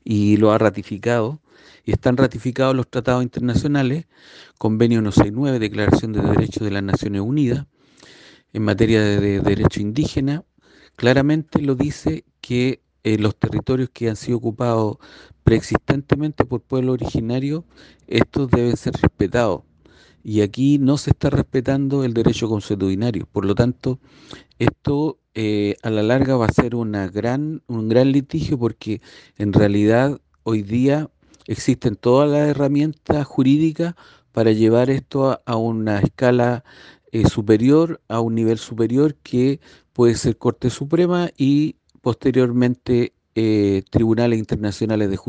y lo ha ratificado, y están ratificados los tratados internacionales, Convenio 169, Declaración de Derechos de las Naciones Unidas, en materia de derecho indígena, claramente lo dice que los territorios que han sido ocupados preexistentemente por pueblos originarios, estos deben ser respetados. Y aquí no se está respetando el derecho consuetudinario. Por lo tanto, esto a la larga va a ser un gran litigio porque en realidad hoy día existen todas las herramientas jurídicas para llevar esto a una escala superior, a un nivel superior que puede ser Corte Suprema y posteriormente tribunales internacionales de justicia.